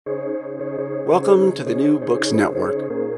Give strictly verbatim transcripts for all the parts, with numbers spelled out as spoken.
Welcome to the New Books Network.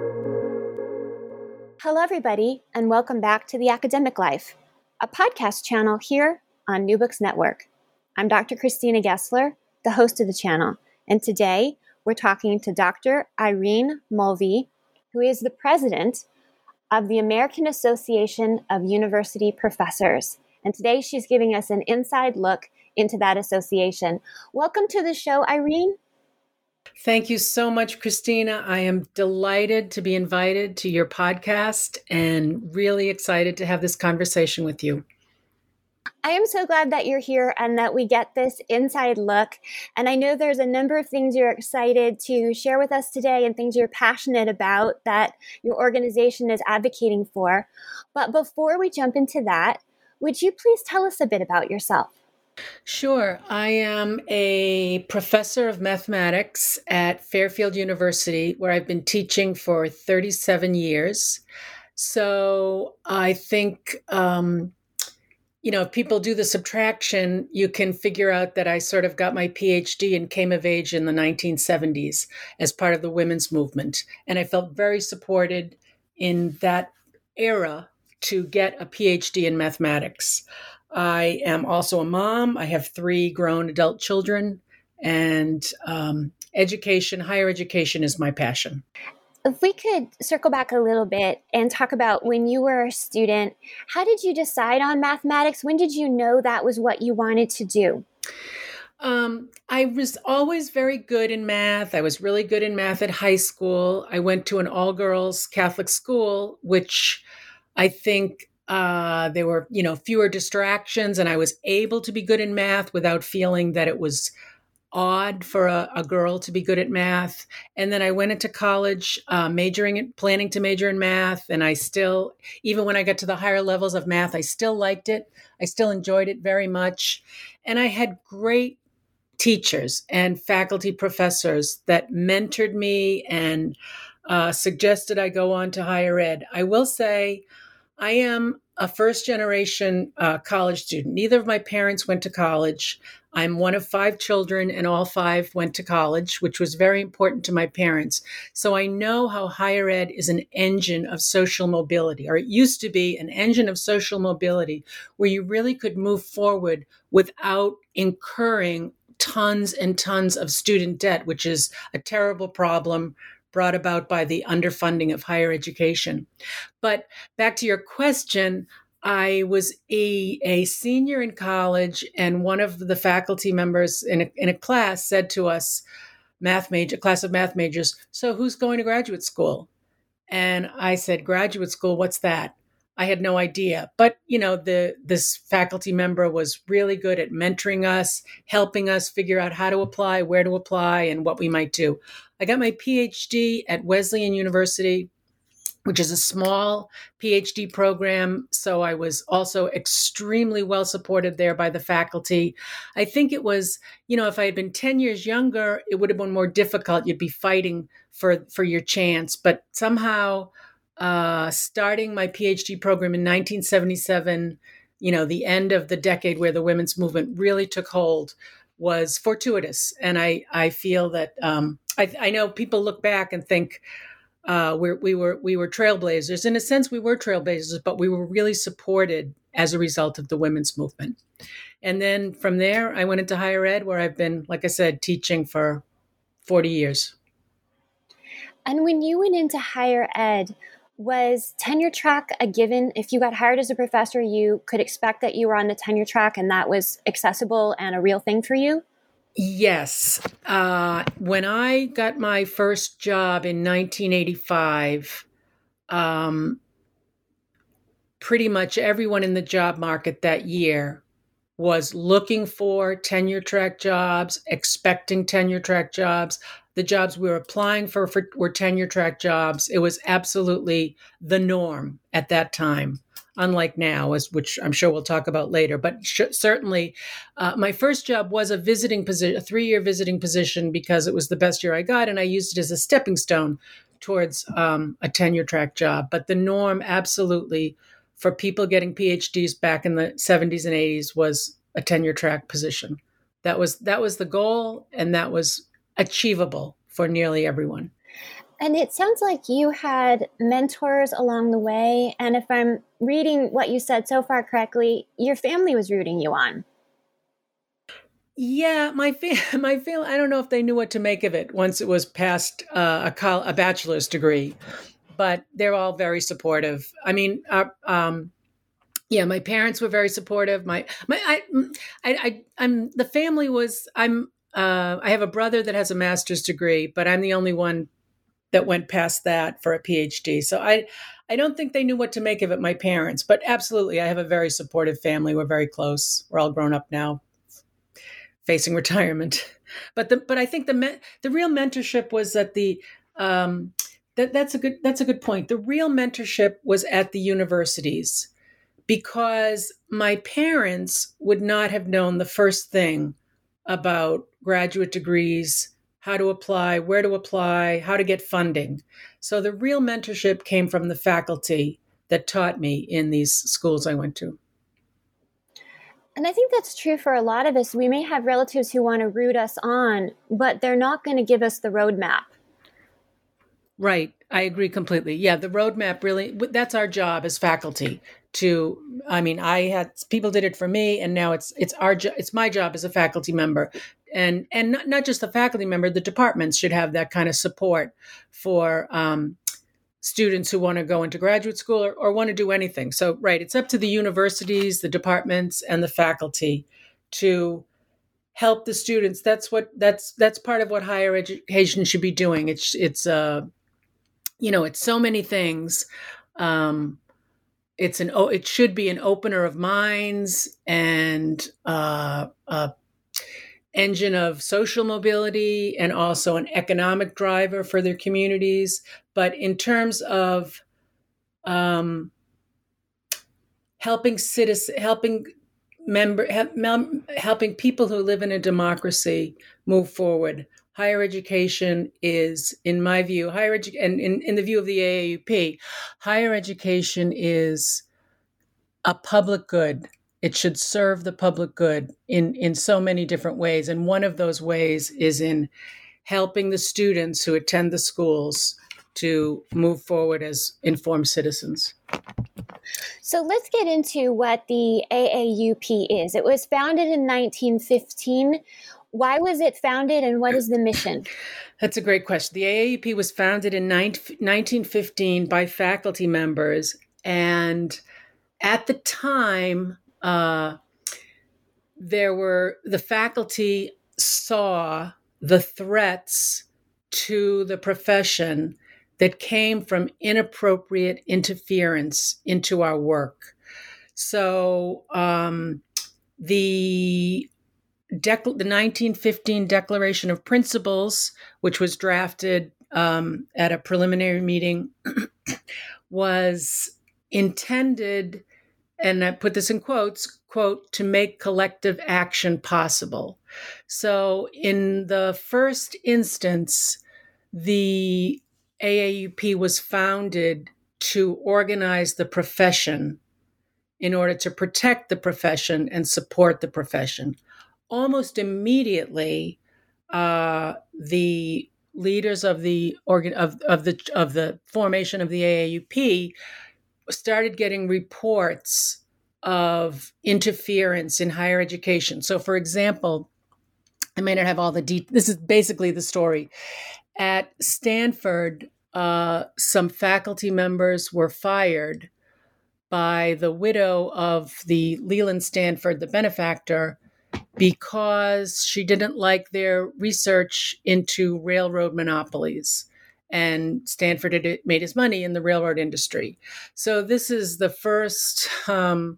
Hello, everybody, and welcome back to The Academic Life, a podcast channel here on New Books Network. I'm Doctor Christina Gessler, the host of the channel, and today we're talking to Doctor Irene Mulvey, who is the president of the American Association of University Professors. And today she's giving us an inside look into that association. Welcome to the show, Irene. Thank you so much, Christina. I am delighted to be invited to your podcast and really excited to have this conversation with you. I am so glad that you're here and that we get this inside look. And I know there's a number of things you're excited to share with us today and things you're passionate about that your organization is advocating for. But before we jump into that, would you please tell us a bit about yourself? Sure. I am a professor of mathematics at Fairfield University, where I've been teaching for thirty-seven years. So I think, um, you know, if people do the subtraction, you can figure out that I sort of got my PhD and came of age in the nineteen seventies as part of the women's movement. And I felt very supported in that era to get a PhD in mathematics. I am also a mom. I have three grown adult children, and um, education, higher education is my passion. If we could circle back a little bit and talk about when you were a student, how did you decide on mathematics? When did you know that was what you wanted to do? Um, I was always very good in math. I was really good in math at high school. I went to an all-girls Catholic school, which I think uh, there were, you know, fewer distractions, and I was able to be good in math without feeling that it was odd for a, a girl to be good at math. And then I went into college, uh, majoring in, planning to major in math. And I still, even when I got to the higher levels of math, I still liked it. I still enjoyed it very much. And I had great teachers and faculty professors that mentored me and uh, suggested I go on to higher ed. I will say I am a first generation uh, college student. Neither of my parents went to college. I'm one of five children, and all five went to college, which was very important to my parents. So I know how higher ed is an engine of social mobility, or it used to be an engine of social mobility, where you really could move forward without incurring tons and tons of student debt, which is a terrible problem brought about by the underfunding of higher education. But back to your question, I was a, a senior in college, and one of the faculty members in a, in a class said to us, math major, class of math majors, so who's going to graduate school? And I said, graduate school, what's that? I had no idea. But, you know, the this faculty member was really good at mentoring us, helping us figure out how to apply, where to apply, and what we might do. I got my PhD at Wesleyan University, which is a small PhD program. So I was also extremely well supported there by the faculty. I think it was, you know, if I had been ten years younger, it would have been more difficult. You'd be fighting for, for your chance. But somehow uh, starting my PhD program in nineteen seventy-seven, you know, the end of the decade where the women's movement really took hold, was fortuitous. And I, I feel that um, I, I know people look back and think, Uh, we're, we were we were trailblazers. In a sense, we were trailblazers, but we were really supported as a result of the women's movement. And then from there, I went into higher ed, where I've been, like I said, teaching for forty years. And when you went into higher ed, was tenure track a given? If you got hired as a professor, you could expect that you were on the tenure track and that was accessible and a real thing for you? Yes. Uh, when I got my first job in nineteen eighty-five, um, pretty much everyone in the job market that year was looking for tenure track jobs, expecting tenure track jobs. The jobs we were applying for, for were tenure track jobs. It was absolutely the norm at that time, unlike now, as which I'm sure we'll talk about later. But sh- certainly, uh, my first job was a visiting position, a three-year visiting position, because it was the best year I got, and I used it as a stepping stone towards um, a tenure track job. But the norm, absolutely, for people getting PhDs back in the seventies and eighties was a tenure track position. That was that was the goal, and that was achievable for nearly everyone. And it sounds like you had mentors along the way. And if I'm reading what you said so far correctly, your family was rooting you on. Yeah, my fa- my family, I don't know if they knew what to make of it once it was past uh, a, col- a bachelor's degree, but they're all very supportive. I mean, uh, um, yeah, my parents were very supportive. My, my, I, I, I, I'm, the family was, I'm, uh, I have a brother that has a master's degree, but I'm the only one that went past that for a PhD. So I, I don't think they knew what to make of it, my parents, but absolutely. I have a very supportive family. We're very close. We're all grown up now, facing retirement. But the, but I think the, me, the real mentorship was at the, um, that, that's a good, that's a good point. The real mentorship was at the universities, because my parents would not have known the first thing about graduate degrees, how to apply, where to apply, how to get funding. So the real mentorship came from the faculty that taught me in these schools I went to. And I think that's true for a lot of us. We may have relatives who want to root us on, but they're not going to give us the roadmap. Right. I agree completely. Yeah, the roadmap really, that's our job as faculty to, I mean, I had, people did it for me, and now it's, it's our job, it's my job as a faculty member. And, and not, not just the faculty member, the departments should have that kind of support for um, students who want to go into graduate school or, or want to do anything. So, right, it's up to the universities, the departments, and the faculty to help the students. That's what, that's, that's part of what higher education should be doing. It's, it's, uh, you know, it's so many things. Um, it's an, oh, it should be an opener of minds and uh, a engine of social mobility, and also an economic driver for their communities. But in terms of um, helping citizens, helping member, helping people who live in a democracy move forward, higher education is, in my view, higher edu- and in, in the view of the A A U P, higher education is a public good. It should serve the public good in, in so many different ways. And one of those ways is in helping the students who attend the schools to move forward as informed citizens. So let's get into what the A A U P is. It was founded in nineteen fifteen. Why was it founded, and what is the mission? That's a great question. The A A U P was founded in nineteen fifteen by faculty members. And at the time, uh, there were, the faculty saw the threats to the profession that came from inappropriate interference into our work. So um, the Dec- the nineteen fifteen Declaration of Principles, which was drafted um, at a preliminary meeting, was intended, and I put this in quotes, quote, to make collective action possible. So in the first instance, the A A U P was founded to organize the profession in order to protect the profession and support the profession. Almost immediately, uh, the leaders of the organ of, of the of the formation of the A A U P started getting reports of interference in higher education. So, for example, I may not have all the details. This is basically the story. At Stanford, uh, some faculty members were fired by the widow of the Leland Stanford, the benefactor, because she didn't like their research into railroad monopolies. And Stanford had made his money in the railroad industry. So this is the first um,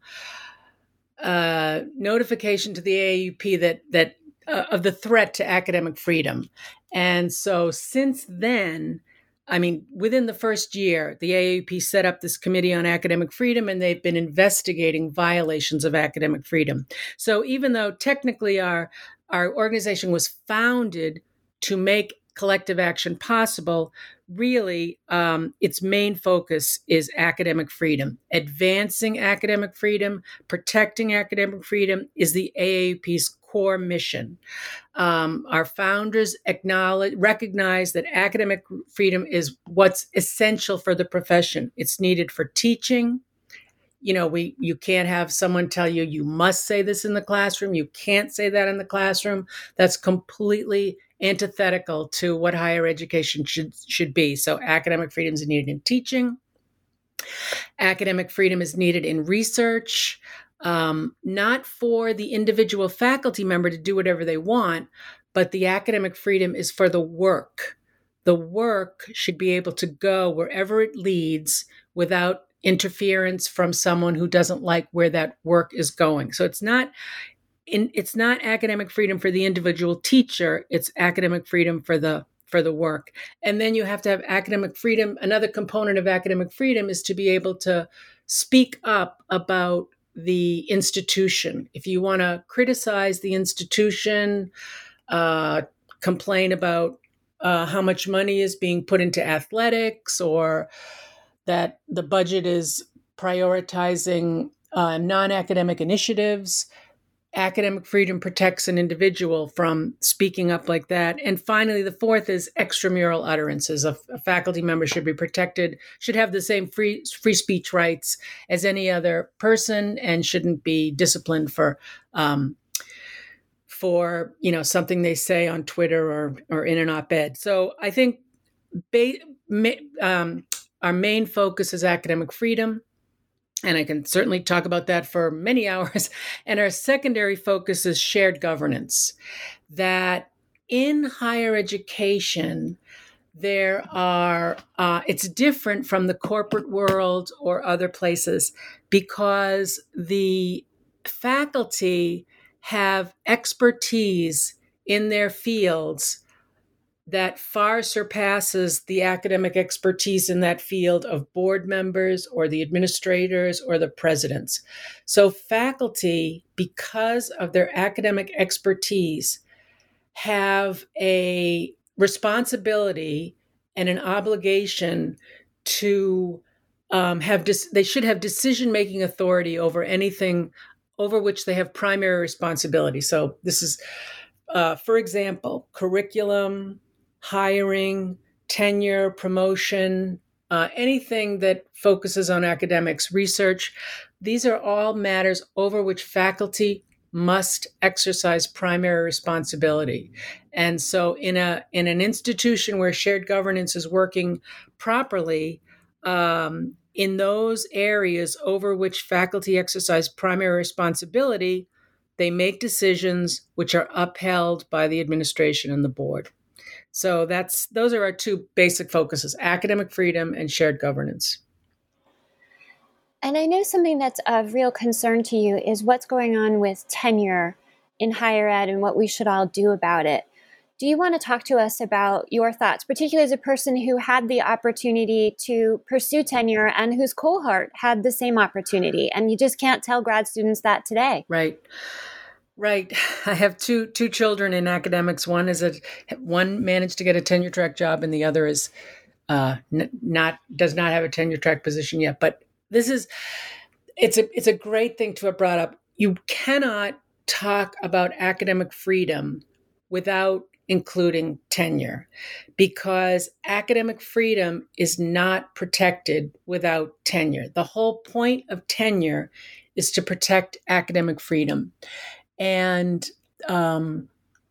uh, notification to the A A U P that that uh, of the threat to academic freedom. And so since then, I mean, within the first year, the A A U P set up this Committee on Academic Freedom, and they've been investigating violations of academic freedom. So even though technically our, our organization was founded to make collective action possible, really, um, its main focus is academic freedom. Advancing academic freedom, protecting academic freedom is the A A U P's core mission. Um, our founders acknowledge, recognize that academic freedom is what's essential for the profession. It's needed for teaching. You know, we you can't have someone tell you, you must say this in the classroom. You can't say that in the classroom. That's completely antithetical to what higher education should should be. So academic freedom is needed in teaching. Academic freedom is needed in research, um, not for the individual faculty member to do whatever they want, but the academic freedom is for the work. The work should be able to go wherever it leads without interference from someone who doesn't like where that work is going. So it's not in, it's not academic freedom for the individual teacher, it's academic freedom for the for the work. And then you have to have academic freedom. Another component of academic freedom is to be able to speak up about the institution. If you want to criticize the institution, uh, complain about uh, how much money is being put into athletics, or that the budget is prioritizing uh, non-academic initiatives, academic freedom protects an individual from speaking up like that. And finally, the fourth is extramural utterances. A, a faculty member should be protected, should have the same free free speech rights as any other person, and shouldn't be disciplined for um, for you know something they say on Twitter or or in an op-ed. So I think ba- ma- um, our main focus is academic freedom. And I can certainly talk about that for many hours. And our secondary focus is shared governance. That in higher education, there are, uh, it's different from the corporate world or other places because the faculty have expertise in their fields that far surpasses the academic expertise in that field of board members or the administrators or the presidents. So faculty, because of their academic expertise, have a responsibility and an obligation to um, have, dis- they should have decision-making authority over anything over which they have primary responsibility. So this is, uh, for example, curriculum, hiring, tenure, promotion, uh, anything that focuses on academics, research. These are all matters over which faculty must exercise primary responsibility. And so in a in an institution where shared governance is working properly, um, in those areas over which faculty exercise primary responsibility, they make decisions which are upheld by the administration and the board. So that's those are our two basic focuses: academic freedom and shared governance. And I know something that's of real concern to you is what's going on with tenure in higher ed and what we should all do about it. Do you want to talk to us about your thoughts, particularly as a person who had the opportunity to pursue tenure and whose cohort had the same opportunity? And you just can't tell grad students that today. Right. Right. I have two two children in academics. One is a one managed to get a tenure track job, and the other is uh, n- not does not have a tenure track position yet. But this is it's a it's a great thing to have brought up. You cannot talk about academic freedom without including tenure, because academic freedom is not protected without tenure. The whole point of tenure is to protect academic freedom. And um,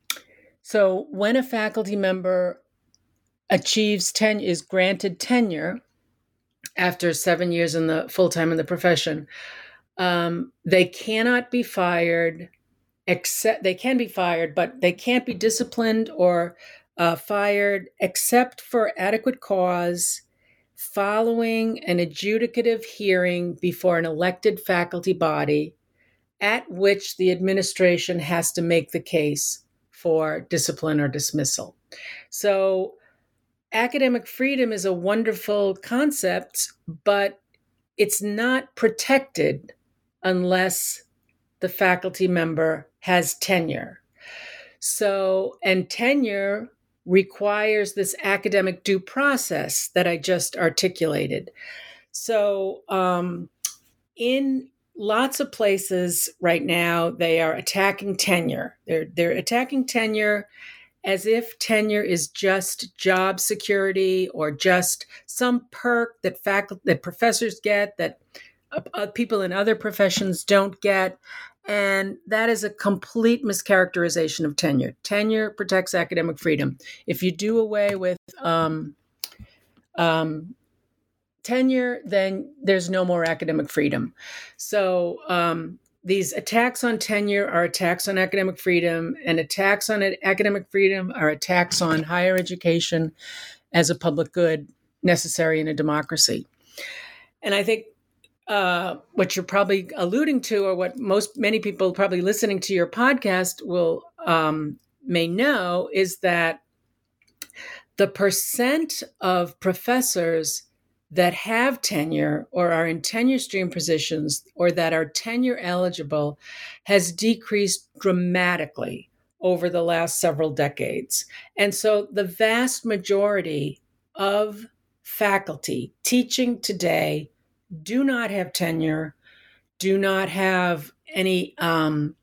so when a faculty member achieves tenure, is granted tenure after seven years in the full-time in the profession, um, they cannot be fired, except they can be fired, but they can't be disciplined or uh, fired except for adequate cause following an adjudicative hearing before an elected faculty body, at which the administration has to make the case for discipline or dismissal. So academic freedom is a wonderful concept, but it's not protected unless the faculty member has tenure. So, and tenure requires this academic due process that I just articulated. So um, in lots of places right now, they are attacking tenure. They're, they're attacking tenure as if tenure is just job security or just some perk that faculty, that professors get that uh, people in other professions don't get. And that is a complete mischaracterization of tenure. Tenure protects academic freedom. If you do away with um, um, tenure, then there's no more academic freedom. So um, these attacks on tenure are attacks on academic freedom, and attacks on academic freedom are attacks on higher education as a public good necessary in a democracy. And I think Uh, what you're probably alluding to, or what most many people probably listening to your podcast will um, may know, is that the percent of professors that have tenure or are in tenure stream positions or that are tenure eligible has decreased dramatically over the last several decades. And so the vast majority of faculty teaching today do not have tenure, do not have any um,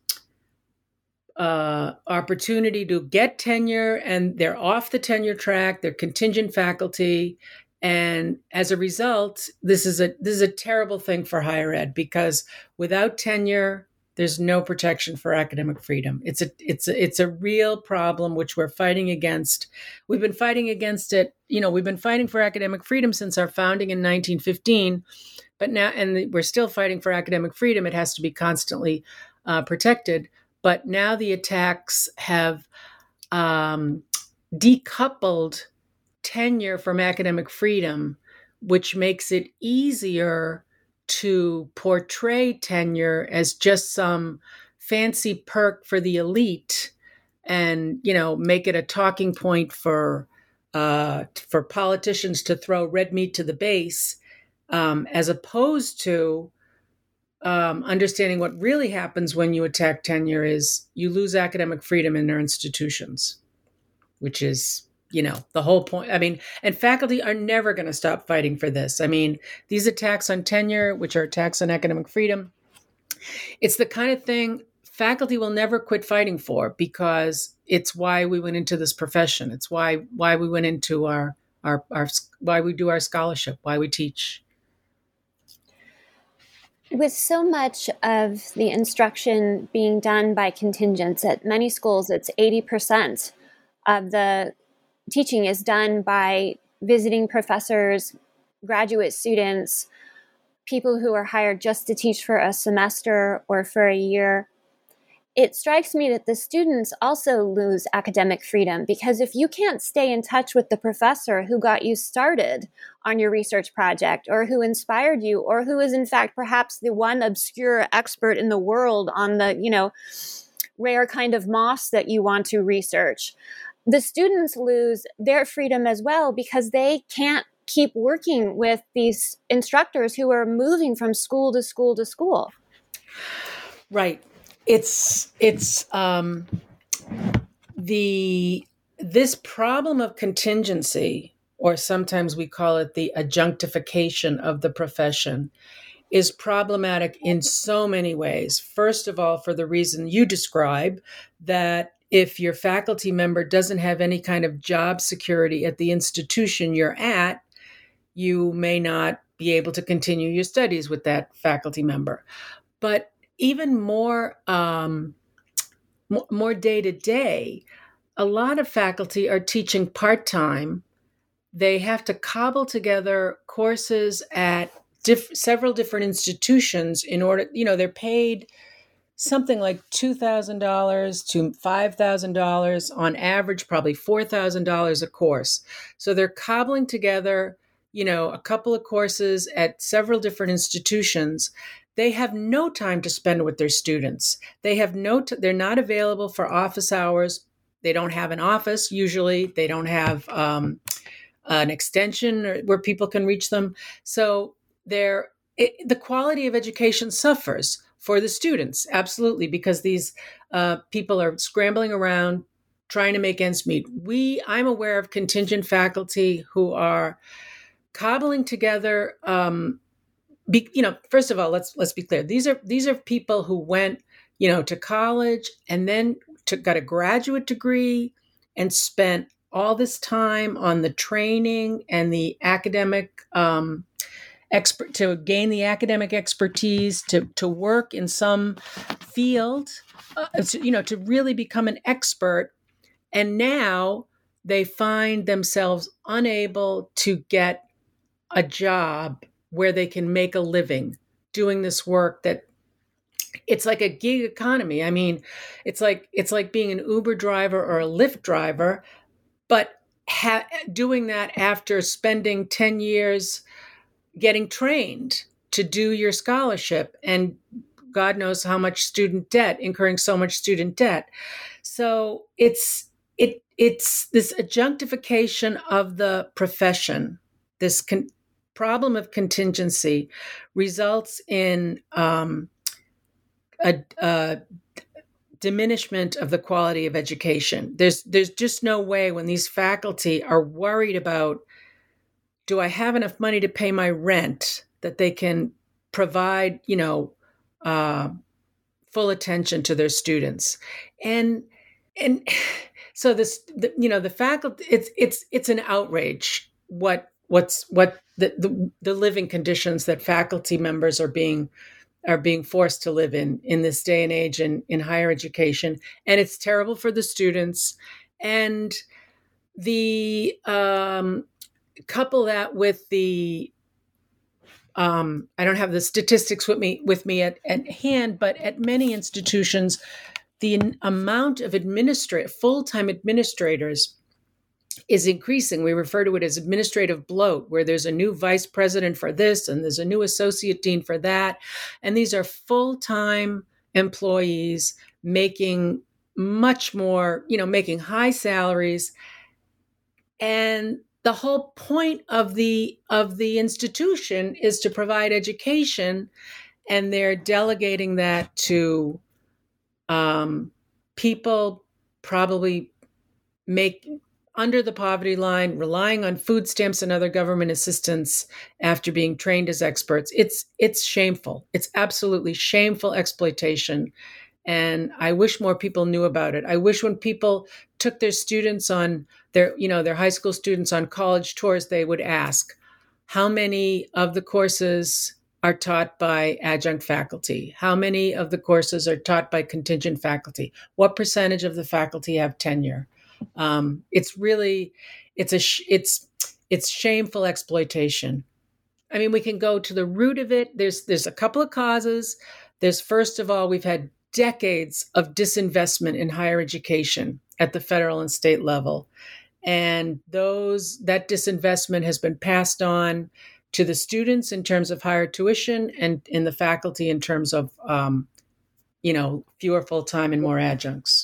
uh, opportunity to get tenure, and they're off the tenure track. They're contingent faculty, and as a result, this is a this is a terrible thing for higher ed, because without tenure, there's no protection for academic freedom. It's a it's a, it's a real problem which we're fighting against. We've been fighting against it. You know, we've been fighting for academic freedom since our founding in nineteen fifteen. But now, and we're still fighting for academic freedom. It has to be constantly uh, protected. But now the attacks have um, decoupled tenure from academic freedom, which makes it easier to portray tenure as just some fancy perk for the elite, and, you know, make it a talking point for uh, for politicians to throw red meat to the base. Um, as opposed to um, understanding what really happens when you attack tenure is you lose academic freedom in our institutions, which is, you know, the whole point. I mean, and faculty are never going to stop fighting for this. I mean, these attacks on tenure, which are attacks on academic freedom, it's the kind of thing faculty will never quit fighting for, because it's why we went into this profession. It's why why we went into our our, our why we do our scholarship, why we teach. With so much of the instruction being done by contingents at many schools, it's eighty percent of the teaching is done by visiting professors, graduate students, people who are hired just to teach for a semester or for a year. It strikes me that the students also lose academic freedom, because if you can't stay in touch with the professor who got you started on your research project, or who inspired you, or who is in fact perhaps the one obscure expert in the world on the, you know, rare kind of moss that you want to research, the students lose their freedom as well, because they can't keep working with these instructors who are moving from school to school to school. Right. It's it's um, the this problem of contingency, or sometimes we call it the adjunctification of the profession, is problematic in so many ways. First of all, for the reason you describe, that if your faculty member doesn't have any kind of job security at the institution you're at, you may not be able to continue your studies with that faculty member. But even more, um, more day to day, a lot of faculty are teaching part-time. They have to cobble together courses at diff- several different institutions in order, you know, they're paid something like two thousand dollars to five thousand dollars, on average, probably four thousand dollars a course. So they're cobbling together, you know, a couple of courses at several different institutions. They have no time to spend with their students. They have no, t- they're not available for office hours. They don't have an office. Usually they don't have um, an extension or, where people can reach them. So they're, it, the quality of education suffers for the students. Absolutely. Because these uh, people are scrambling around trying to make ends meet. We, I'm aware of contingent faculty who are cobbling together. Um, be, you know, first of all, let's let's be clear. These are these are people who went, you know, to college and then to, got a graduate degree and spent all this time on the training and the academic um, expert to gain the academic expertise to to work in some field, uh, to, you know, to really become an expert. And now they find themselves unable to get a job where they can make a living doing this work that it's like a gig economy. I mean, it's like it's like being an Uber driver or a Lyft driver, but ha- doing that after spending ten years getting trained to do your scholarship and God knows how much student debt, incurring so much student debt. So it's it it's this adjunctification of the profession, this con- problem of contingency results in um, a, a diminishment of the quality of education. There's there's just no way when these faculty are worried about, do I have enough money to pay my rent, that they can provide, you know, uh, full attention to their students. And and so this, the, you know, the faculty, it's it's it's an outrage what what's what the, the the living conditions that faculty members are being are being forced to live in in this day and age in, in higher education. And it's terrible for the students. And the um, couple that with the um, I don't have the statistics with me with me at, at hand, but at many institutions, the amount of administrative full-time administrators is increasing. We refer to it as administrative bloat, where there's a new vice president for this and there's a new associate dean for that. And these are full-time employees making much more, you know, making high salaries. And the whole point of the of the institution is to provide education, and they're delegating that to um, people probably make under the poverty line, relying on food stamps and other government assistance after being trained as experts. It's it's shameful. It's absolutely shameful exploitation. And I wish more people knew about it. I wish when people took their students on their, you know, their high school students on college tours, they would ask, how many of the courses are taught by adjunct faculty? How many of the courses are taught by contingent faculty? What percentage of the faculty have tenure? Um, it's really, it's a, sh- it's, it's shameful exploitation. I mean, we can go to the root of it. There's, there's a couple of causes. There's, first of all, we've had decades of disinvestment in higher education at the federal and state level. And those, that disinvestment has been passed on to the students in terms of higher tuition and in the faculty in terms of, um, you know, fewer full-time and more adjuncts.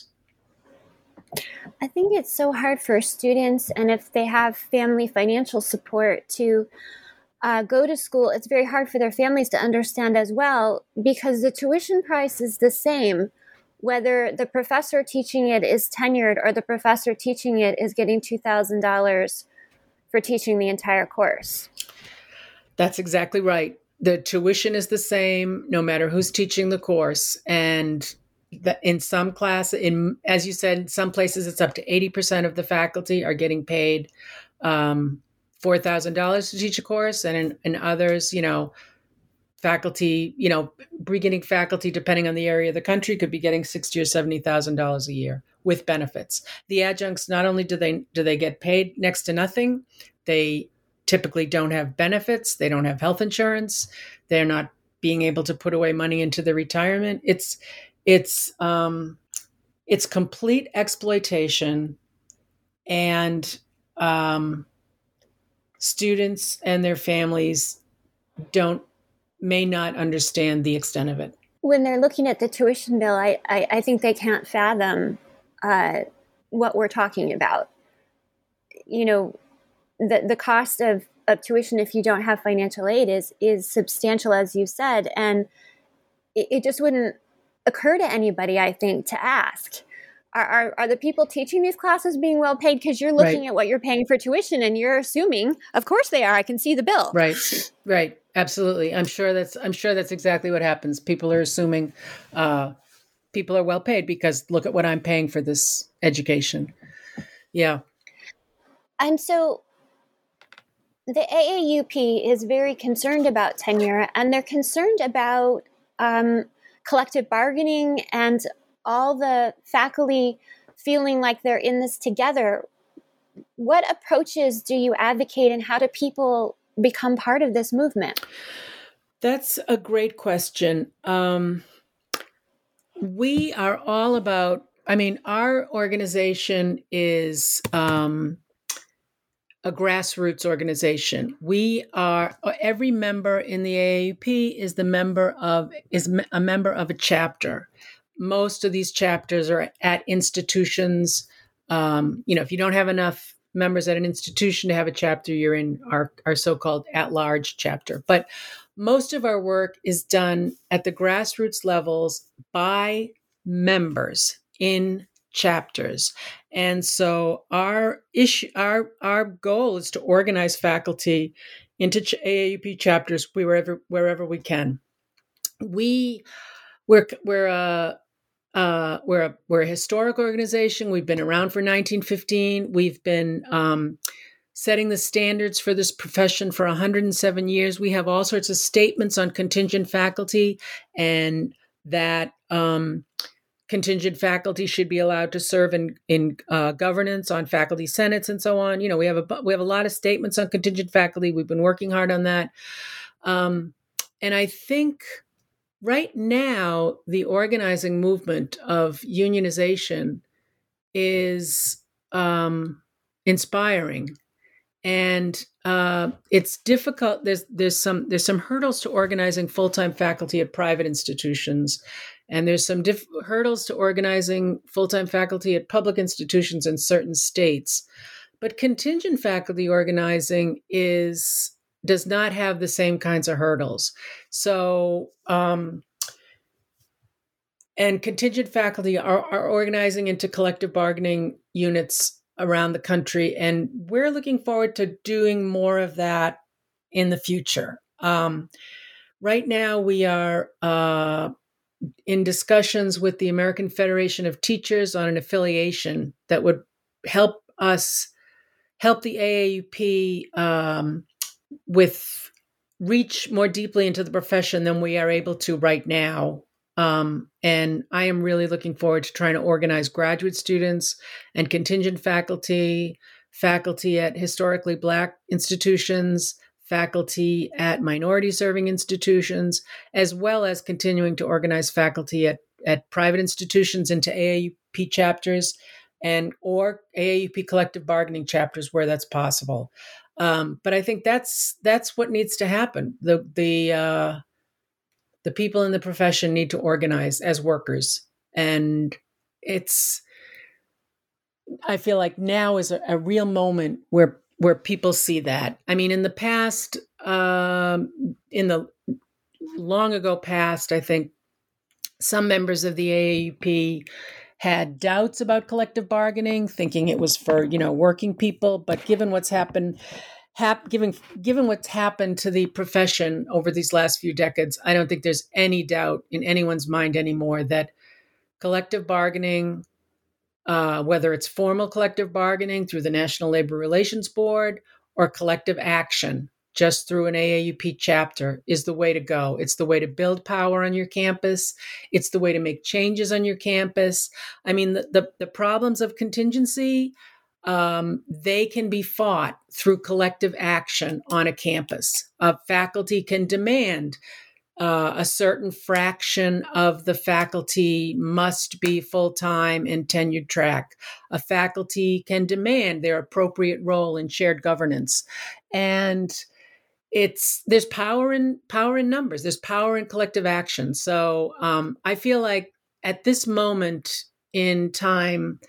I think it's so hard for students, and if they have family financial support, to uh, go to school. It's very hard for their families to understand as well, because the tuition price is the same, whether the professor teaching it is tenured or the professor teaching it is getting two thousand dollars for teaching the entire course. That's exactly right. The tuition is the same no matter who's teaching the course. And the, in some classes, in, as you said, in some places it's up to eighty percent of the faculty are getting paid um, four thousand dollars to teach a course. And in, in others, you know, faculty, you know, beginning faculty, depending on the area of the country, could be getting sixty thousand dollars or seventy thousand dollars a year with benefits. The adjuncts, not only do they do they get paid next to nothing, they typically don't have benefits. They don't have health insurance. They're not being able to put away money into their retirement. It's it's um, it's complete exploitation, and um, students and their families don't may not understand the extent of it. When they're looking at the tuition bill, I, I, I think they can't fathom uh, what we're talking about. You know, the the cost of, of tuition, if you don't have financial aid, is is substantial, as you said, and it, it just wouldn't occur to anybody, I think, to ask, are, are, are the people teaching these classes being well paid? Because you're looking Right. at what you're paying for tuition and you're assuming, of course they are. I can see the bill. Right. Right. Absolutely. I'm sure that's I'm sure that's exactly what happens. People are assuming uh, people are well paid because look at what I'm paying for this education. Yeah. And so the A A U P is very concerned about tenure, and they're concerned about um, collective bargaining and all the faculty feeling like they're in this together. What approaches do you advocate, and how do people become part of this movement? That's a great question. Um, we are all about, I mean, our organization is um, a grassroots organization. We are, every member in the A A U P is the member of, is a member of a chapter. Most of these chapters are at institutions. Um, you know, if you don't have enough members at an institution to have a chapter, you're in our, our so-called at-large chapter. But most of our work is done at the grassroots levels by members in chapters. And so our issue, our our goal is to organize faculty into A A U P chapters wherever wherever we can. We we're we're a uh, we're a we're a historic organization. We've been around for nineteen fifteen. We've been um, setting the standards for this profession for one hundred seven years. We have all sorts of statements on contingent faculty, and that um, contingent faculty should be allowed to serve in in uh, governance, on faculty senates, and so on. You know, we have a we have a lot of statements on contingent faculty. We've been working hard on that, um, and I think right now the organizing movement of unionization is um, inspiring. And uh, it's difficult. There's there's some there's some hurdles to organizing full-time faculty at private institutions, and there's some diff- hurdles to organizing full-time faculty at public institutions in certain states. But contingent faculty organizing is does not have the same kinds of hurdles. So, um, and contingent faculty are, are organizing into collective bargaining units around the country, and we're looking forward to doing more of that in the future. Um, right now, we are uh, in discussions with the American Federation of Teachers on an affiliation that would help us, help the A A U P um, with reach more deeply into the profession than we are able to right now. Um, and I am really looking forward to trying to organize graduate students and contingent faculty, faculty at historically Black institutions, faculty at minority serving institutions, as well as continuing to organize faculty at, at private institutions into A A U P chapters and or A A U P collective bargaining chapters where that's possible. Um, but I think that's that's what needs to happen. The the uh, The people in the profession need to organize as workers. And it's, I feel like now is a, a real moment where, where people see that. I mean, in the past, um, in the long ago past, I think some members of the A A U P had doubts about collective bargaining, thinking it was for, you know, working people. But given what's happened, Hap, given given what's happened to the profession over these last few decades, I don't think there's any doubt in anyone's mind anymore that collective bargaining, uh, whether it's formal collective bargaining through the National Labor Relations Board or collective action just through an A A U P chapter, is the way to go. It's the way to build power on your campus. It's the way to make changes on your campus. I mean, the the, the problems of contingency, Um, they can be fought through collective action on a campus. Uh, faculty can demand uh, a certain fraction of the faculty must be full-time and tenured track. A faculty can demand their appropriate role in shared governance. And it's there's power in power in numbers. There's power in collective action. So um, I feel like at this moment in time,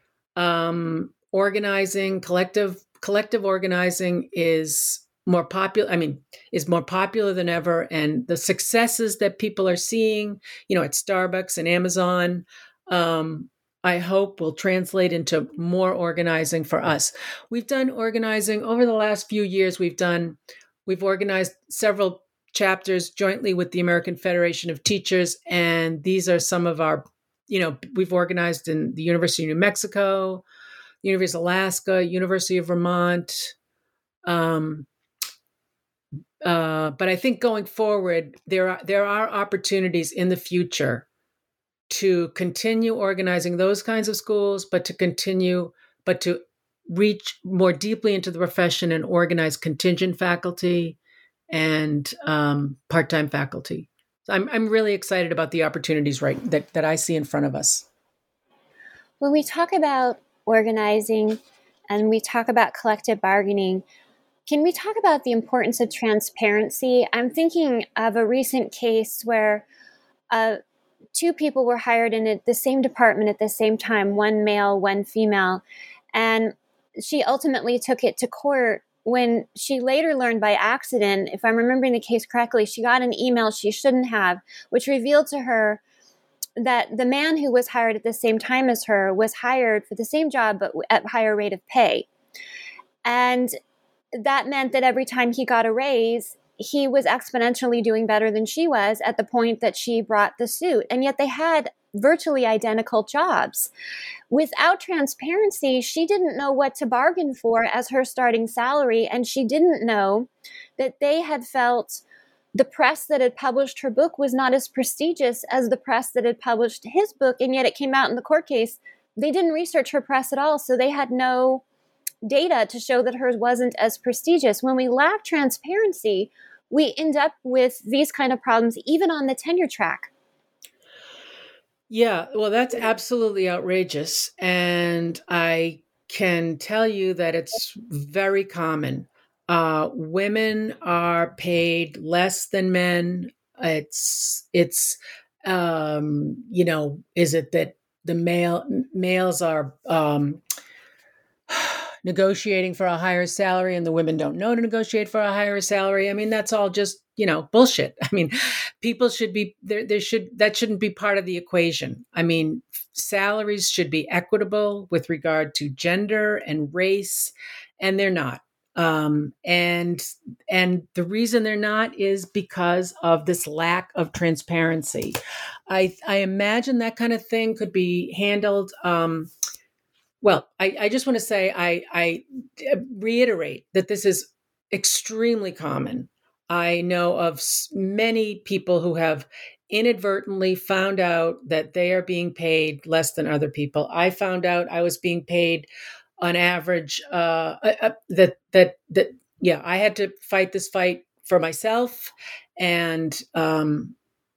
um, organizing, collective collective organizing is more popular. I mean, is more popular than ever, and the successes that people are seeing, you know, at Starbucks and Amazon, um, I hope will translate into more organizing for us. We've done organizing over the last few years. We've done, we've organized several chapters jointly with the American Federation of Teachers. And these are some of our, you know, we've organized in the University of New Mexico, University of Alaska, University of Vermont. Um, uh, but I think going forward, there are, there are opportunities in the future to continue organizing those kinds of schools, but to continue, but to reach more deeply into the profession and organize contingent faculty and um, part-time faculty. So I'm I'm really excited about the opportunities right that, that I see in front of us. When we talk about organizing and we talk about collective bargaining, can we talk about the importance of transparency? I'm thinking of a recent case where uh, two people were hired in a, the same department at the same time, one male, one female. And she ultimately took it to court when she later learned by accident, if I'm remembering the case correctly, she got an email she shouldn't have, which revealed to her that the man who was hired at the same time as her was hired for the same job, but at higher rate of pay. And that meant that every time he got a raise, he was exponentially doing better than she was at the point that she brought the suit. And yet they had virtually identical jobs. Without transparency, she didn't know what to bargain for as her starting salary. And she didn't know that they had felt the press that had published her book was not as prestigious as the press that had published his book. And yet it came out in the court case. They didn't research her press at all. So they had no data to show that hers wasn't as prestigious. When we lack transparency, we end up with these kind of problems, even on the tenure track. Yeah, well, that's absolutely outrageous. And I can tell you that it's very common. Uh, women are paid less than men. It's, it's, um, you know, is it that the male males are, um, negotiating for a higher salary and the women don't know to negotiate for a higher salary? I mean, that's all just, you know, bullshit. I mean, people should be there. There should, that shouldn't be part of the equation. I mean, salaries should be equitable with regard to gender and race, and they're not. Um, and, and the reason they're not is because of this lack of transparency. I, I imagine that kind of thing could be handled, um, Well, I, I just want to say, I, I reiterate that this is extremely common. I know of many people who have inadvertently found out that they are being paid less than other people. I found out I was being paid on average uh, uh, that, that, that, yeah, I had to fight this fight for myself. And um,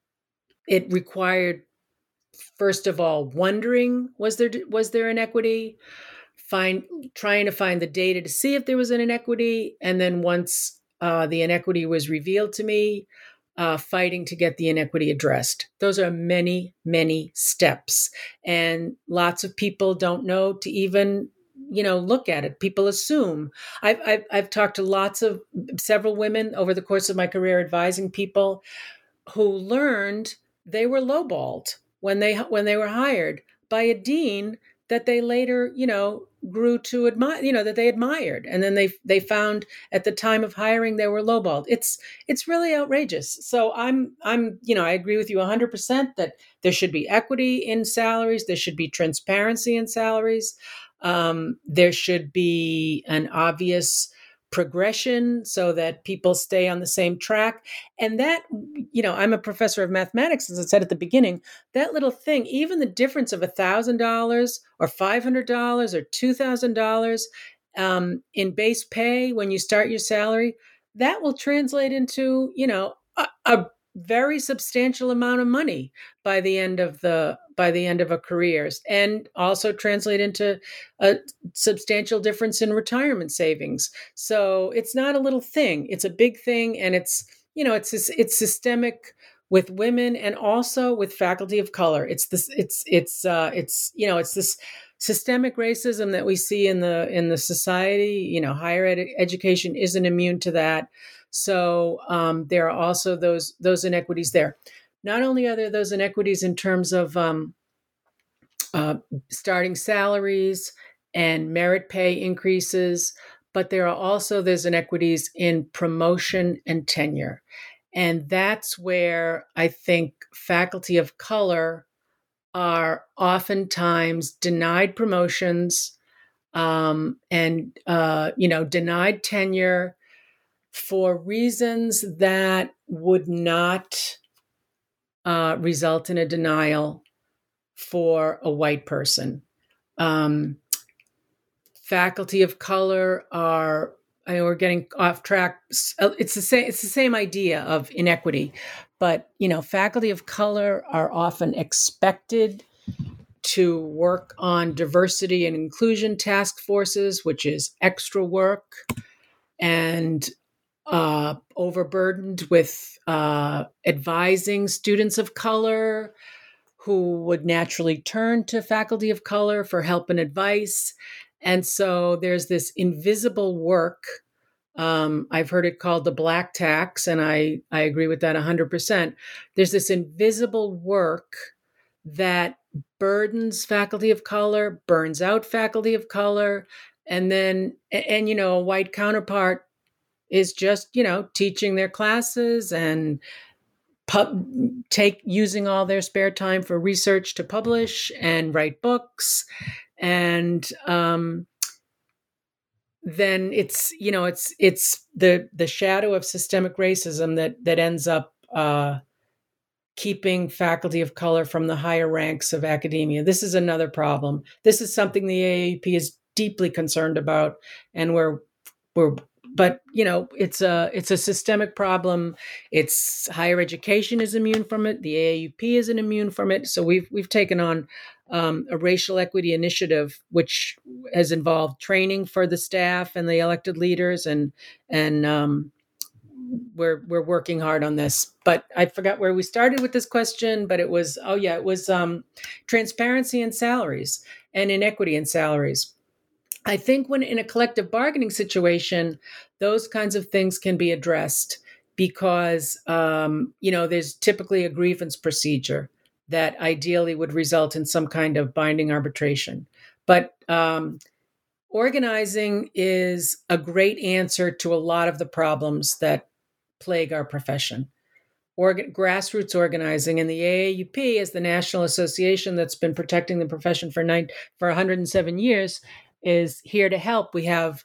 it required, first of all, wondering, was there was there inequity? Find trying to find the data to see if there was an inequity, and then once uh, the inequity was revealed to me, uh, fighting to get the inequity addressed. Those are many, many steps, and lots of people don't know to even, you know, look at it. People assume. I've I've, I've talked to lots of several women over the course of my career advising people who learned they were lowballed when they when they were hired by a dean that they later, you know, grew to admire, you know, that they admired, and then they they found at the time of hiring they were lowballed. It's it's really outrageous. So I'm I'm you know I agree with you one hundred percent that there should be equity in salaries, there should be transparency in salaries, um, there should be an obvious progression so that people stay on the same track. And that, you know, I'm a professor of mathematics, as I said at the beginning, that little thing, even the difference of one thousand dollars or five hundred dollars or two thousand dollars um, in base pay when you start your salary, that will translate into, you know, a, a very substantial amount of money by the end of the by the end of a career, and also translate into a substantial difference in retirement savings. So it's not a little thing; it's a big thing, and it's you know it's it's systemic with women and also with faculty of color. It's this it's it's uh, it's you know it's this systemic racism that we see in the in the society. You know, higher ed- education isn't immune to that. So um, there are also those those inequities there. Not only are there those inequities in terms of um, uh, starting salaries and merit pay increases, but there are also there's inequities in promotion and tenure. And that's where I think faculty of color are oftentimes denied promotions, um, and uh, you know denied tenure for reasons that would not uh, result in a denial for a white person. Um, faculty of color are, I know we're getting off track. It's the same, it's the same idea of inequity, but, you know, faculty of color are often expected to work on diversity and inclusion task forces, which is extra work, and uh, overburdened with uh, advising students of color who would naturally turn to faculty of color for help and advice. And so there's this invisible work. Um, I've heard it called the black tax, and I, I agree with that one hundred percent. There's this invisible work that burdens faculty of color, burns out faculty of color, and then, and, and you know, a white counterpart is just, you know, teaching their classes and pub, take using all their spare time for research to publish and write books. And um, then it's, you know, it's it's the the shadow of systemic racism that that ends up uh, keeping faculty of color from the higher ranks of academia. This is another problem. This is something the A A U P is deeply concerned about, and we're we're but you know it's a it's a systemic problem. It's higher education is immune from it. The A A U P isn't immune from it. So we've we've taken on um, a racial equity initiative, which has involved training for the staff and the elected leaders, and and um, we're we're working hard on this. But I forgot where we started with this question. But it was oh yeah, it was um, transparency in salaries and inequity in salaries. I think when in a collective bargaining situation, those kinds of things can be addressed because, um, you know, there's typically a grievance procedure that ideally would result in some kind of binding arbitration. But um, organizing is a great answer to a lot of the problems that plague our profession. Organ- grassroots organizing, and the A A U P, as the national association that's been protecting the profession for nine for one hundred seven years, is here to help. We have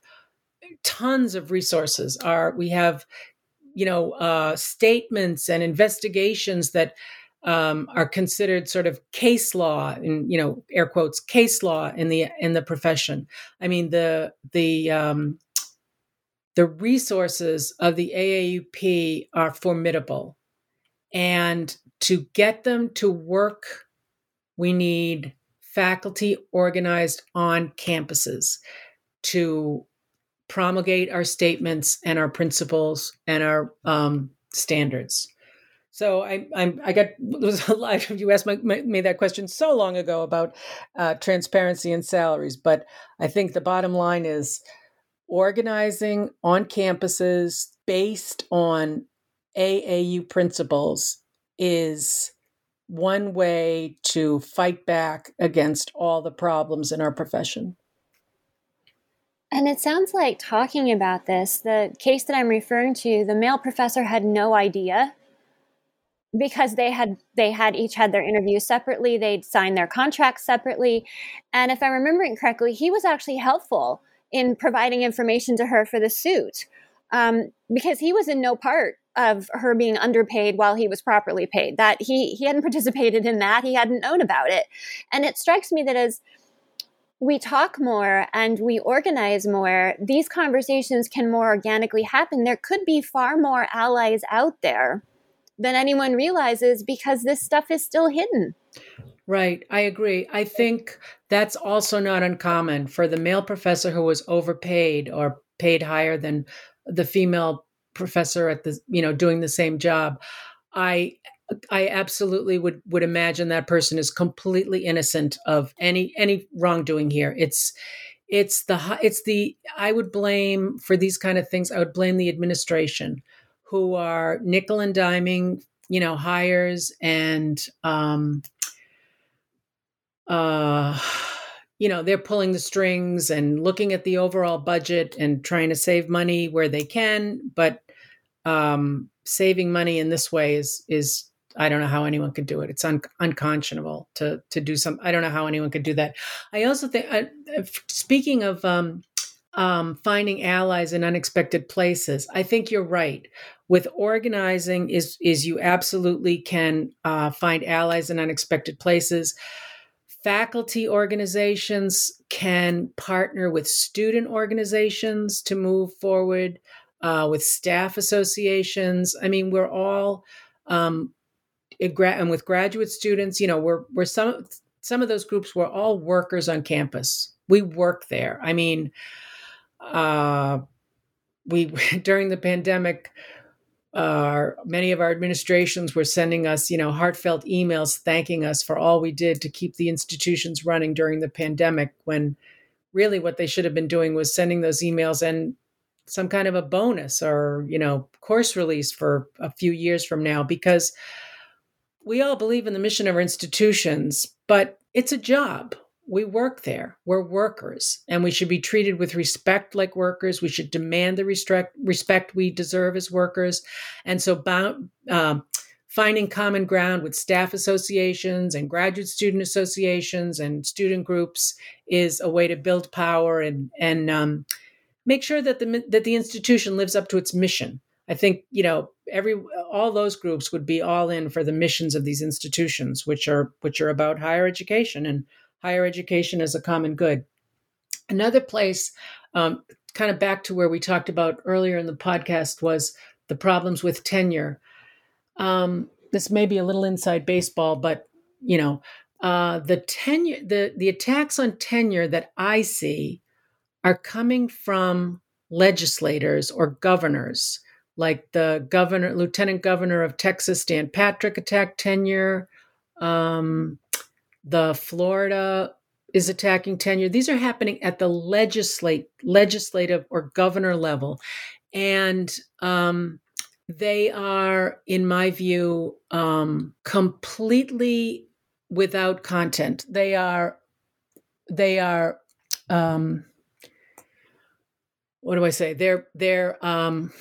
tons of resources. Our, we have, you know, uh, statements and investigations that um, are considered sort of case law, in, you know, air quotes, case law in the in the profession. I mean, the the um, the resources of the A A U P are formidable, and to get them to work, we need faculty organized on campuses to promulgate our statements and our principles and our um, standards. So I, I, I got there was a lot of you asked my, my, made that question so long ago about uh, transparency and salaries, but I think the bottom line is organizing on campuses based on A A U principles is one way to fight back against all the problems in our profession. And it sounds like, talking about this, the case that I'm referring to, the male professor had no idea, because they had they had each had their interviews separately. They'd signed their contracts separately. And if I'm remembering correctly, he was actually helpful in providing information to her for the suit, um, because he was in no part of her being underpaid while he was properly paid. That he he hadn't participated in that. He hadn't known about it. And it strikes me that as we talk more and we organize more, these conversations can more organically happen. There could be far more allies out there than anyone realizes, because this stuff is still hidden. Right. I agree. I think that's also not uncommon for the male professor who was overpaid or paid higher than the female professor at the, you know, doing the same job. I I absolutely would would imagine that person is completely innocent of any any wrongdoing here. It's it's the it's the I would blame for these kind of things. I would blame the administration, who are nickel and diming, you know, hires and um, uh, you know, they're pulling the strings and looking at the overall budget and trying to save money where they can, but um, saving money in this way is is I don't know how anyone could do it. It's un- unconscionable to to do some. I don't know how anyone could do that. I also think, uh, speaking of um, um, finding allies in unexpected places, I think you're right. With organizing, is is you absolutely can uh, find allies in unexpected places. Faculty organizations can partner with student organizations to move forward, uh, with staff associations. I mean, we're all, um, and with graduate students, you know, we're we're some some of those groups. We're all workers on campus. We work there. I mean, uh, we during the pandemic, Uh, many of our administrations were sending us, you know, heartfelt emails thanking us for all we did to keep the institutions running during the pandemic, when really what they should have been doing was sending those emails and some kind of a bonus or, you know, course release for a few years from now, because we all believe in the mission of our institutions, but it's a job. We work there. We're workers, and we should be treated with respect like workers. We should demand the respect respect we deserve as workers. And so, bound, um, finding common ground with staff associations and graduate student associations and student groups is a way to build power and and um, make sure that the that the institution lives up to its mission. I think, you know, every all those groups would be all in for the missions of these institutions, which are which are about higher education and higher education as a common good. Another place, um, kind of back to where we talked about earlier in the podcast, was the problems with tenure. Um, this may be a little inside baseball, but you know, uh, the tenure, the the attacks on tenure that I see are coming from legislators or governors, like the governor, Lieutenant Governor of Texas, Dan Patrick, attacked tenure. Um, The Florida is attacking tenure. These are happening at the legislate, legislative or governor level. And um, they are, in my view, um, completely without content. They are, they are, um, what do I say? They're, they're, um,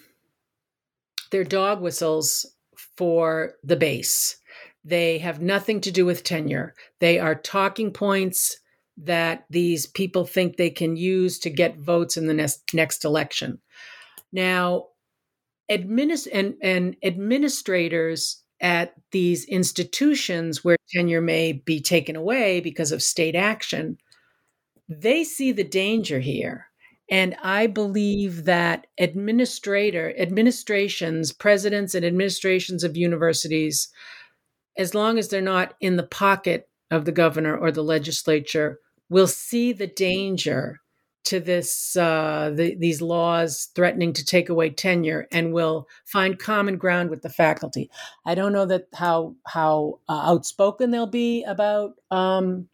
they're dog whistles for the base. They have nothing to do with tenure. They are talking points that these people think they can use to get votes in the next, next election. Now, administ- and, and administrators at these institutions where tenure may be taken away because of state action, they see the danger here. And I believe that administrator, administrations, presidents and administrations of universities, as long as they're not in the pocket of the governor or the legislature, will see the danger to this uh, the, these laws threatening to take away tenure, and will find common ground with the faculty. I don't know that how how uh, outspoken they'll be about um,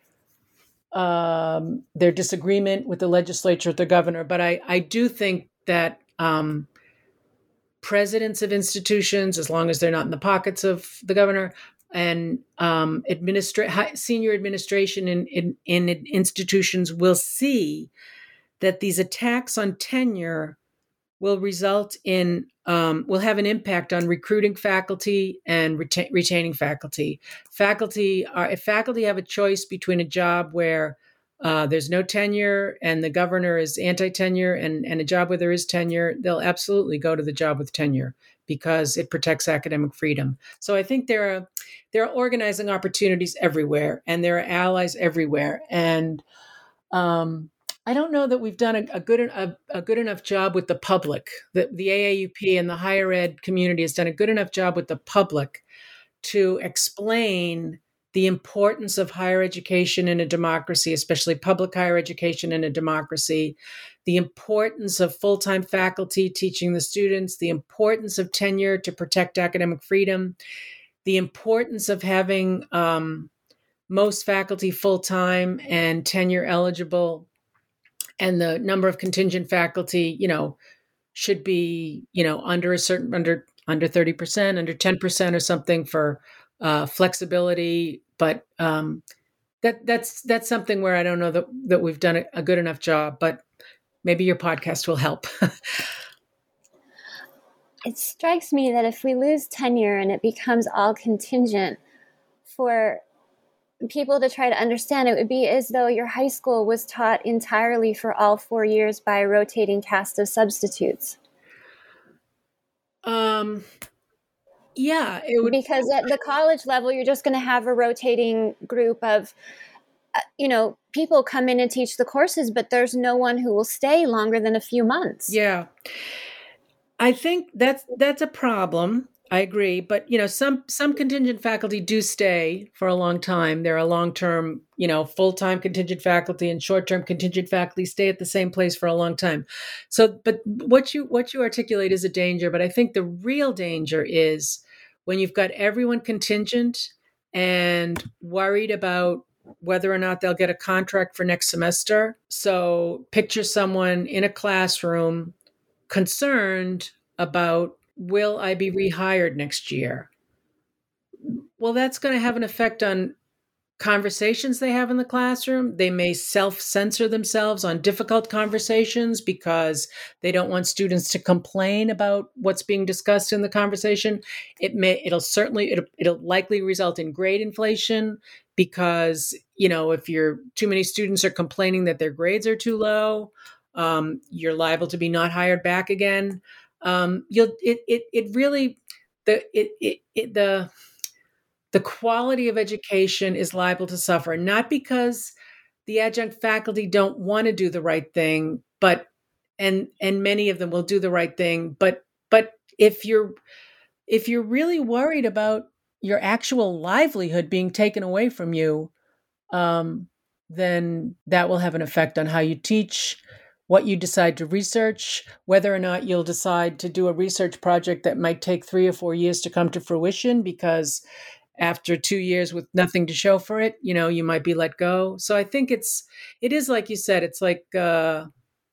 um, their disagreement with the legislature or the governor, but I, I do think that um, presidents of institutions, as long as they're not in the pockets of the governor, and um, administra- senior administration in, in, in institutions will see that these attacks on tenure will result in, um, will have an impact on recruiting faculty and reta- retaining faculty. Faculty are, if faculty have a choice between a job where uh, there's no tenure and the governor is anti-tenure, and, and a job where there is tenure, they'll absolutely go to the job with tenure because it protects academic freedom. So I think there are there are organizing opportunities everywhere, and there are allies everywhere. And um, I don't know that we've done a, a good a, a good enough job with the public. The, the A A U P and the higher ed community has done a good enough job with the public to explain the importance of higher education in a democracy, especially public higher education in a democracy, the importance of full-time faculty teaching the students, the importance of tenure to protect academic freedom, the importance of having um, most faculty full-time and tenure eligible, and the number of contingent faculty, you know, should be, you know, under a certain, under, under thirty percent, under ten percent or something for uh, flexibility. But um, that that's that's something where I don't know that that we've done a, a good enough job, but maybe your podcast will help. It strikes me that if we lose tenure and it becomes all contingent, for people to try to understand, it would be as though your high school was taught entirely for all four years by a rotating cast of substitutes. Um, yeah, it would, because at the college level, you're just going to have a rotating group of, uh, you know, people come in and teach the courses, but there's no one who will stay longer than a few months. Yeah. I think that's that's a problem. I agree, but you know, some some contingent faculty do stay for a long time. There are long-term, you know, full-time contingent faculty and short-term contingent faculty stay at the same place for a long time. So, but what you what you articulate is a danger, but I think the real danger is when you've got everyone contingent and worried about whether or not they'll get a contract for next semester. So, picture someone in a classroom concerned about, will I be rehired next year? Well, that's going to have an effect on conversations they have in the classroom. They may self-censor themselves on difficult conversations because they don't want students to complain about what's being discussed in the conversation. It may, it'll certainly, it'll, it'll likely result in grade inflation because, you know, if you're too many students are complaining that their grades are too low, um, you're liable to be not hired back again. Um, you'll, it, it, it really, the, it, it, it the, the quality of education is liable to suffer, not because the adjunct faculty don't want to do the right thing, but, and, and many of them will do the right thing. But, but if you're, if you're really worried about your actual livelihood being taken away from you, um, then that will have an effect on how you teach, what you decide to research, whether or not you'll decide to do a research project that might take three or four years to come to fruition, because after two years with nothing to show for it, you know, you might be let go. So I think it's, it is like you said, it's like uh,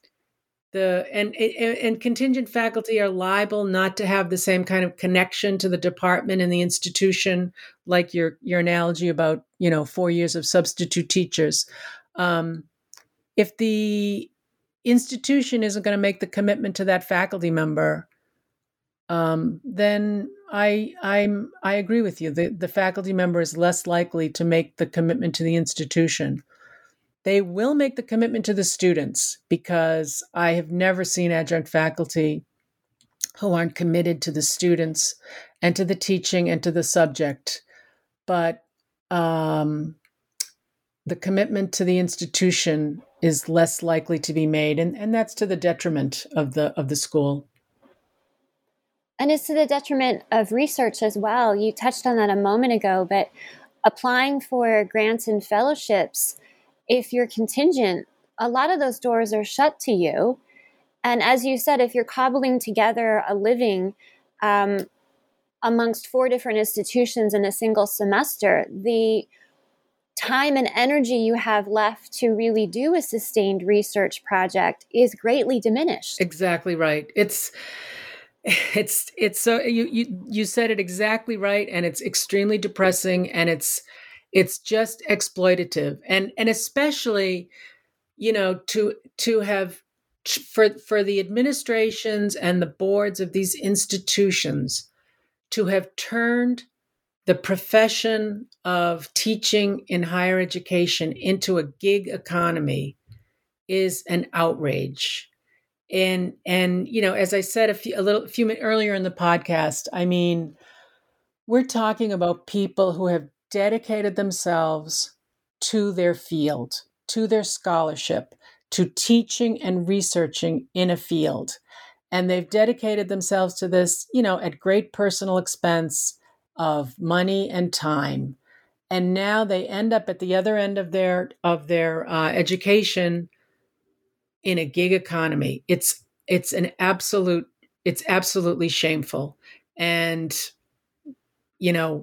the, and, and contingent faculty are liable not to have the same kind of connection to the department and the institution, like your, your analogy about, you know, four years of substitute teachers. Um, if the institution isn't going to make the commitment to that faculty member, um, then I I'm I agree with you. The the faculty member is less likely to make the commitment to the institution. They will make the commitment to the students, because I have never seen adjunct faculty who aren't committed to the students and to the teaching and to the subject. But um, the commitment to the institution is less likely to be made, and, and that's to the detriment of the of the school. And it's to the detriment of research as well. You touched on that a moment ago, but applying for grants and fellowships, if you're contingent, a lot of those doors are shut to you. And as you said, if you're cobbling together a living um, amongst four different institutions in a single semester, the time and energy you have left to really do a sustained research project is greatly diminished. Exactly right. It's It's it's so you you you said it exactly right, and it's extremely depressing, and it's it's just exploitative, and and especially, you know, to to have for for the administrations and the boards of these institutions to have turned the profession of teaching in higher education into a gig economy is an outrage. And, and, you know, as I said a few, a little, a few minutes earlier in the podcast, I mean, we're talking about people who have dedicated themselves to their field, to their scholarship, to teaching and researching in a field. And they've dedicated themselves to this, you know, at great personal expense of money and time. And now they end up at the other end of their, of their uh, education in a gig economy. It's it's an absolute it's absolutely shameful. And you know,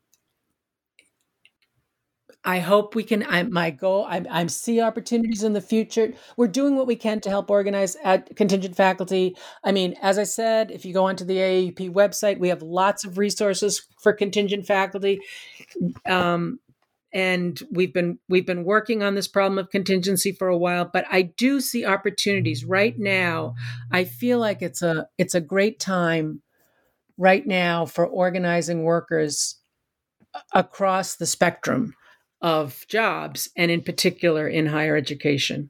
I hope we can. I my goal. I I see opportunities in the future. We're doing what we can to help organize at contingent faculty. I mean, as I said, if you go onto the A A U P website, we have lots of resources for contingent faculty. Um, and we've been we've been working on this problem of contingency for a while, but I do see opportunities right now. I feel like it's a it's a great time right now for organizing workers across the spectrum of jobs, and in particular in higher education.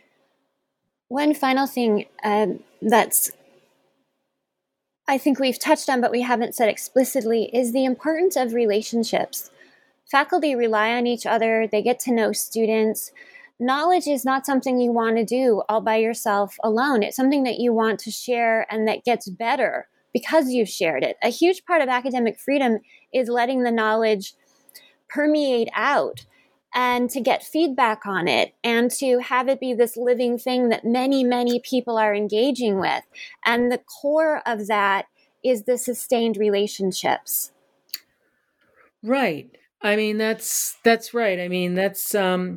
One final thing um, that's I think we've touched on, but we haven't said explicitly, is the importance of relationships. Faculty rely on each other. They get to know students. Knowledge is not something you want to do all by yourself alone. It's something that you want to share and that gets better because you've shared it. A huge part of academic freedom is letting the knowledge permeate out and to get feedback on it and to have it be this living thing that many, many people are engaging with. And the core of that is the sustained relationships. Right. I mean, that's that's right. I mean, that's um,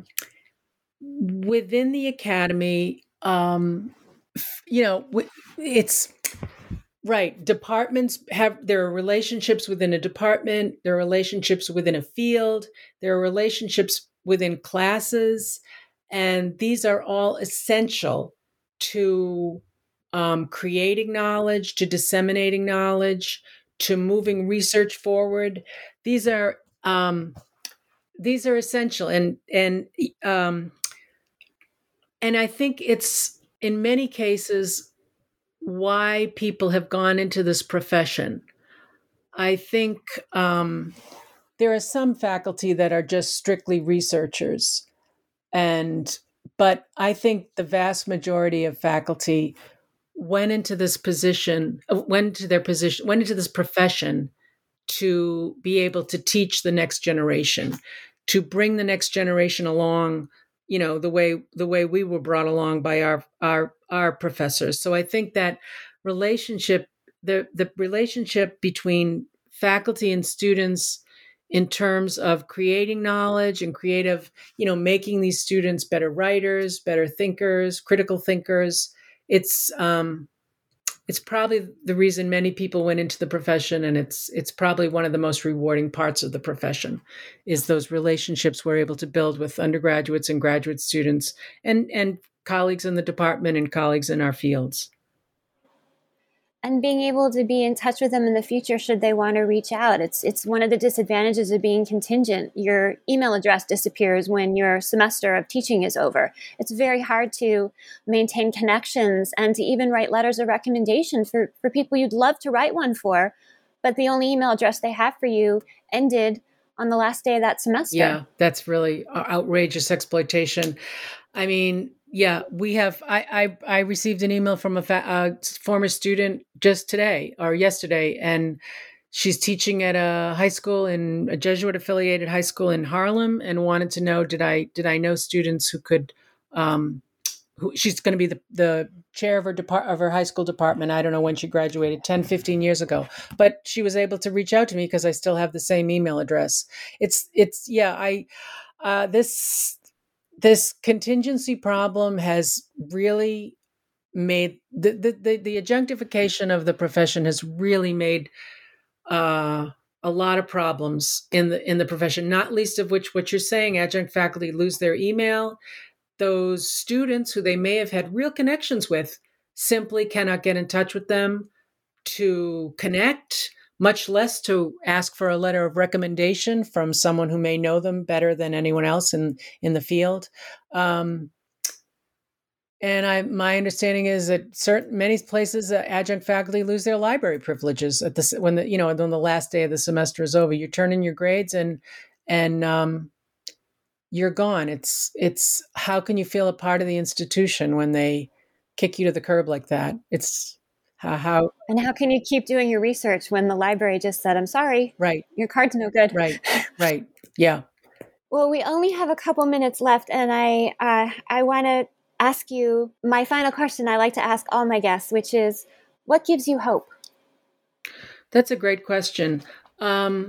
within the academy, um, you know, it's right. Departments have, there are relationships within a department, there are relationships within a field, there are relationships within classes, and these are all essential to um, creating knowledge, to disseminating knowledge, to moving research forward. These are um, these are essential, and and um, and I think it's in many cases why people have gone into this profession. I think um, there are some faculty that are just strictly researchers, and but I think the vast majority of faculty went into this position, went into their position, went into this profession to be able to teach the next generation, to bring the next generation along, you know, the way the way we were brought along by our our our professors. So I think that relationship, the the relationship between faculty and students in terms of creating knowledge and creative, you know, making these students better writers, better thinkers, critical thinkers. It's um, it's probably the reason many people went into the profession, and it's it's probably one of the most rewarding parts of the profession, is those relationships we're able to build with undergraduates and graduate students, and and colleagues in the department and colleagues in our fields. And being able to be in touch with them in the future should they want to reach out. It's it's one of the disadvantages of being contingent. Your email address disappears when your semester of teaching is over. It's very hard to maintain connections and to even write letters of recommendation for, for people you'd love to write one for, but the only email address they have for you ended on the last day of that semester. Yeah, that's really outrageous exploitation. I mean, yeah, we have, I, I, I received an email from a, fa- a former student just today or yesterday, and she's teaching at a high school, in a Jesuit affiliated high school in Harlem, and wanted to know, did I, did I know students who could, um, who, she's going to be the, the chair of her depart of her high school department. I don't know when she graduated, ten, fifteen years ago, but she was able to reach out to me because I still have the same email address. It's, it's, yeah, I, uh, this, this contingency problem has really made the, the, the, the adjunctification of the profession has really made, uh, a lot of problems in the, in the profession, not least of which what you're saying, adjunct faculty lose their email. Those students who they may have had real connections with simply cannot get in touch with them to connect, much less to ask for a letter of recommendation from someone who may know them better than anyone else in, in the field. Um, and I, my understanding is that certain many places, uh, adjunct faculty lose their library privileges at the when the you know when the last day of the semester is over. You turn in your grades and and um, you're gone. It's it's how can you feel a part of the institution when they kick you to the curb like that? It's how, how and how can you keep doing your research when the library just said, I'm sorry, right, your card's no good. Right, right, yeah. Well, we only have a couple minutes left, and I uh, I want to ask you my final question I like to ask all my guests, which is, what gives you hope? That's a great question. Um,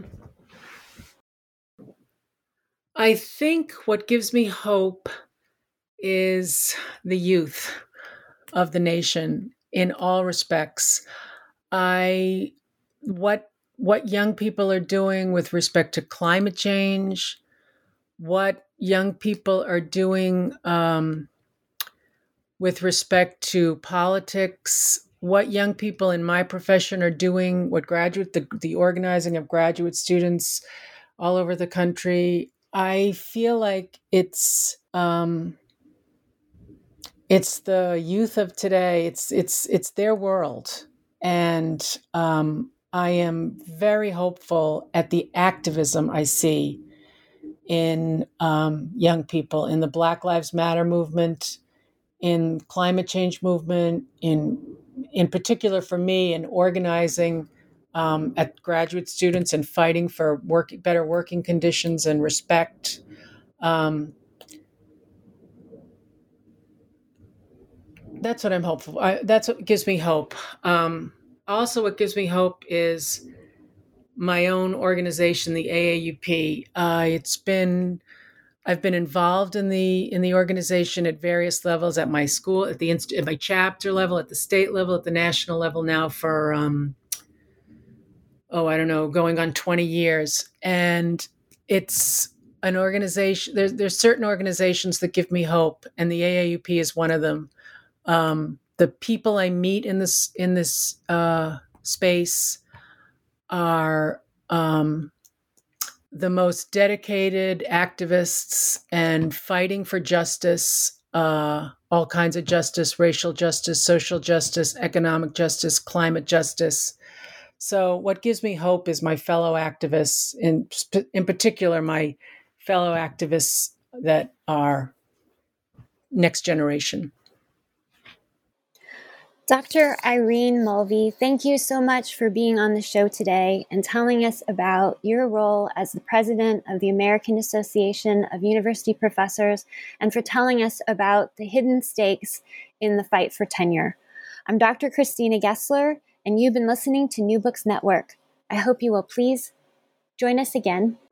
I think what gives me hope is the youth of the nation in all respects. I what what young people are doing with respect to climate change, what young people are doing um, with respect to politics, what young people in my profession are doing, what graduate, the, the organizing of graduate students all over the country. I feel like it's um, it's the youth of today. It's it's it's their world, and um, I am very hopeful at the activism I see in um, young people, in the Black Lives Matter movement, in climate change movement, in in particular for me, in organizing um, at graduate students and fighting for work, better working conditions and respect. Um, that's what I'm hopeful. I, that's what gives me hope. Um, also, what gives me hope is my own organization, the A A U P. Uh, it's been I've been involved in the in the organization at various levels, at my school, at the inst- at my chapter level, at the state level, at the national level now for um, oh I don't know, going on twenty years, and it's an organization. There's there's certain organizations that give me hope, and the A A U P is one of them. Um, the people I meet in this in this uh, space are um, the most dedicated activists and fighting for justice, uh, all kinds of justice, racial justice, social justice, economic justice, climate justice. So what gives me hope is my fellow activists, in, in particular, my fellow activists that are next generation. Doctor Irene Mulvey, thank you so much for being on the show today and telling us about your role as the president of the American Association of University Professors, and for telling us about the hidden stakes in the fight for tenure. I'm Doctor Christina Gessler, and you've been listening to New Books Network. I hope you will please join us again